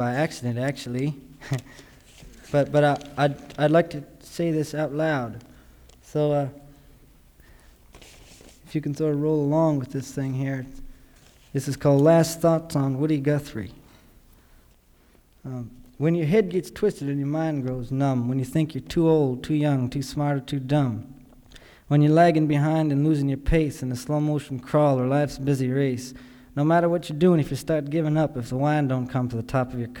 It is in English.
by accident, actually. I'd like to say this out loud. So, if you can sort of roll along with this thing here. This is called Last Thoughts on Woody Guthrie. When your head gets twisted and your mind grows numb, when you think you're too old, too young, too smart, or too dumb, when you're lagging behind and losing your pace in a slow-motion crawl or life's busy race, no matter what you're doing, if you start giving up, if the wine don't come to the top of your cup,